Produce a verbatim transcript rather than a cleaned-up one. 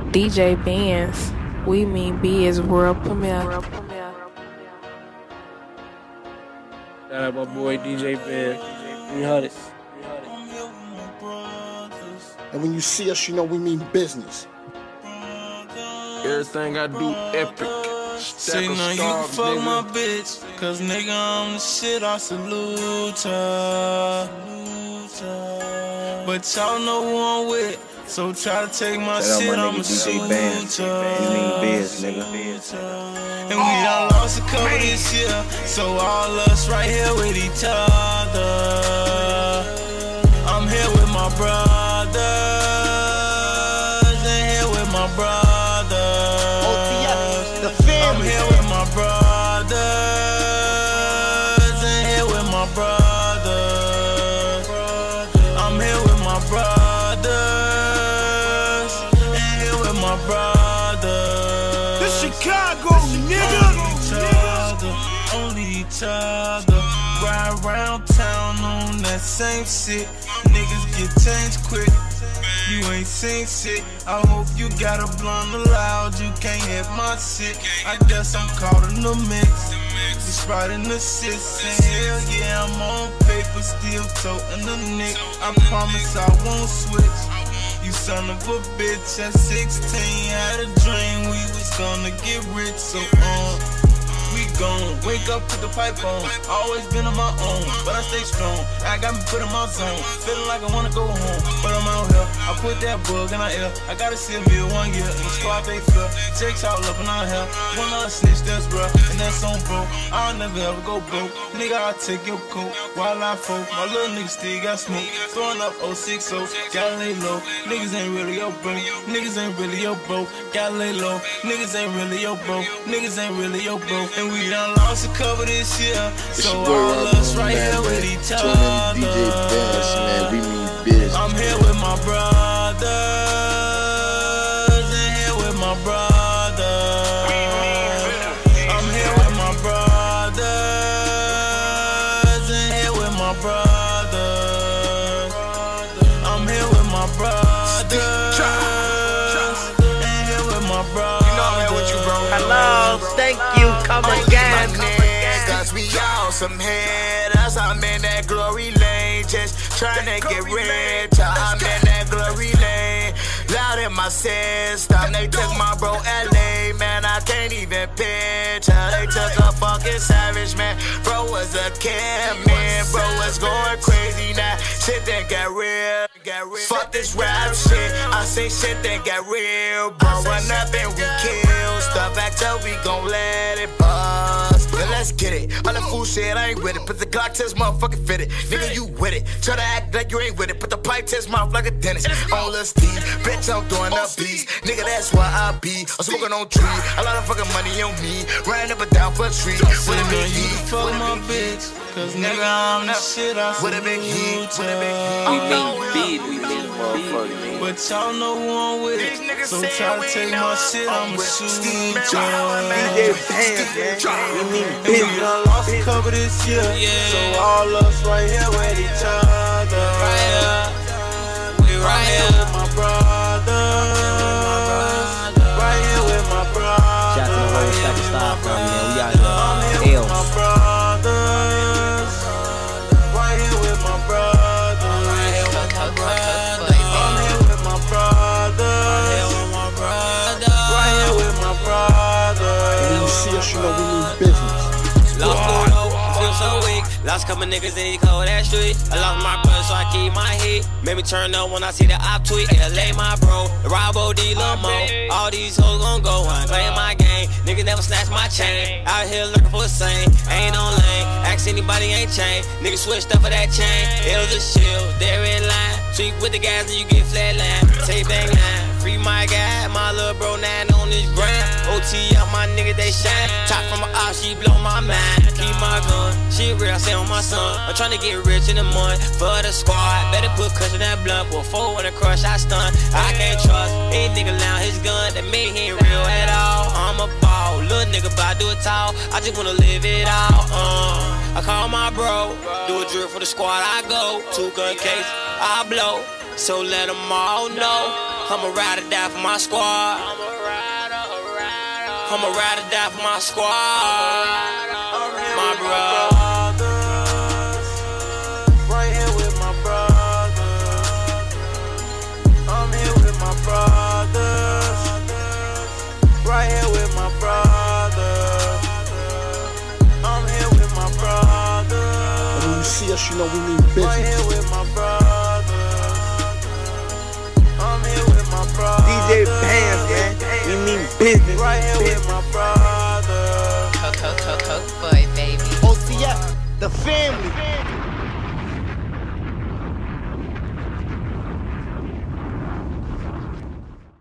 D J Benz, We Mean Biz world premiere. Shout out my boy D J Benz. three hundred. And when you see us, you know we mean business. Everything I do epic. Say now you can fuck nigga. My bitch, cause nigga I'm the shit, I salute her. But y'all know who I'm with, so try to take my Shout shit, my I'ma shoot You mean biz, nigga. And we done lost a couple this year, so all us right here with each other. I'm here with my brothers, and here with my brothers. I'm here with my brothers, and here with my brothers. I'm here with my brothers, and here with my brothers. This Chicago, nigga. Only each other, only each other. Ride around town on that same shit. Niggas get changed quick. You ain't seen shit. I hope you got a blunt allowed. You can't hit my shit. I guess I'm caught in the mix. The Sprite in the sis. And hell yeah, I'm on paper, still toting the nick. I promise I won't switch. You son of a bitch. At sixteen, had a dream we was gonna get rich. So um, we gon' wake up, put the pipe on. Always been on my own, but I stay strong. I got me put in my zone. Feeling like I wanna go home, but I'm out here. I put that bug in the air. I gotta see a meal one year. In the squad they feel. Jake's all up in our hair. One other snitch, that's bro, and that's on bro. I'll never ever go broke. Nigga, I'll take your coat while I folk. My little nigga still got smoke. Throwing up oh six oh. Gotta lay low. Niggas ain't really your bro. Niggas ain't really your bro. Gotta lay low. Niggas ain't really your bro. Niggas ain't really your bro. And we done lost a couple this year, so all us right here with each other. D J Benz, man, we mean biz. I'm here with my brothers, and here with my brothers. I'm here with my brothers, and here with my brothers. I'm here with my brothers, and here with my brothers. You know I'm here with you, bro. Hello, thank you, come again. Cause we all some headers. I'm in that glory lane, just trying to get rich. I'm in that glory lane, loud in my system. They took my bro L A, man, I can't even picture. They took a fucking savage, man. Bro was a kid, man. Bro was going crazy now. Shit that got real. Fuck this rap shit. I say shit that got real. Bro, run up and we kill. Stuff back till we gon' let it buzz. Then let's get it. All the fool shit, I ain't with it. Put the Glock test, motherfucking fit it. Nigga, you with it. Try to act like you ain't with it. Put the pipe test, mouth like a dentist. On the Steve, bitch, I'm doing up beats. Nigga, that's why I be. I'm smoking on tree. A lot of fucking money on me. Running up and down for a tree. With a big heat. Fuck my bitch. Cause nigga, I'm the shit, I With a big heat. With a big heat. We mean biz, we mean motherfucker. But y'all know who I'm with. So try to take my shit, I'ma shoot you. D J Benz, man. We mean And biz. we done lost a couple this year, so all us right here with each other. Right here, we right here with my brothers. Right here with my brothers. Shout out to the whole stack of style from me, man. We out I'm here. here with my brothers. Right here with my brothers. Right here with my brothers. I'm here with my brothers. Right here with my brothers. And when you see us, you know we mean business. Lost photo, feel so weak. Lost couple niggas in these cold ass streets. I lost my brother, so I keep my heat. Made me turn up when I see the op tweet. L A my bro, the Robo D Lamo. All these hoes gon' go on, claim my game. Niggas never snatch my chain. Out here looking for a same, ain't on lane. Ask anybody, ain't chain. Niggas switched up for that chain. It was a shield, they're in line. Tweak with the guys and you get flatline. Take bang line. Free my guy, my little bro nine on this grind. O T out my nigga, they shine. Top from my eye, she blow my mind. Keep my gun, she real, I say on my son. I'm tryna get rich in the month for the squad. Better put cushion that blunt. Before when I crush, I stun. I can't trust any nigga loud his gun. That me, he ain't real at all. I'm a ball, little nigga, but I do it tall. I just wanna live it out. Uh, I call my bro, do a drill for the squad. I go two gun case, I blow. So let them all know. I'ma ride or die for my squad. I'ma ride or die for my squad. My brothers, right here with my brothers. I'm here with my brothers, right here with my brothers. I'm here with my brothers. And when you see us, you know we mean business. Right here with my brothers. I'm here with my brothers. D J Bands, man. We mean business. Right here with my brothers. Coke, coke, coke, coke, boy, baby. O C F, the family.